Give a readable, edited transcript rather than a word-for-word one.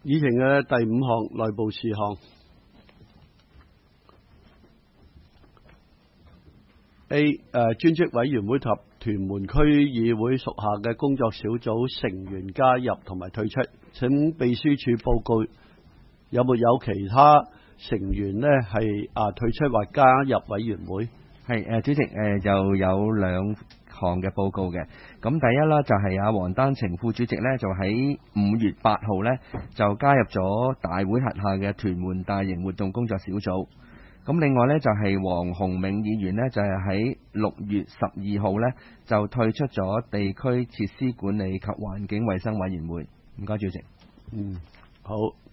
議程嘅第5項內部事項 A 專職委員會及屯門區議會屬下嘅工作小組成員加入同埋退出，請秘書處報告有沒有其他成員呢係退出或加入委員會？ 係主席就有2項嘅報告嘅。咁第一啦，就係黃丹晴副主席呢，就喺5月8號呢，就加入咗大會轄下嘅屯門大型活動工作小組。咁另外呢，就係黃鴻銘議員呢，就係喺6月12號呢，就退出咗地區設施管理及環境衛生委員會。唔該主席。 好。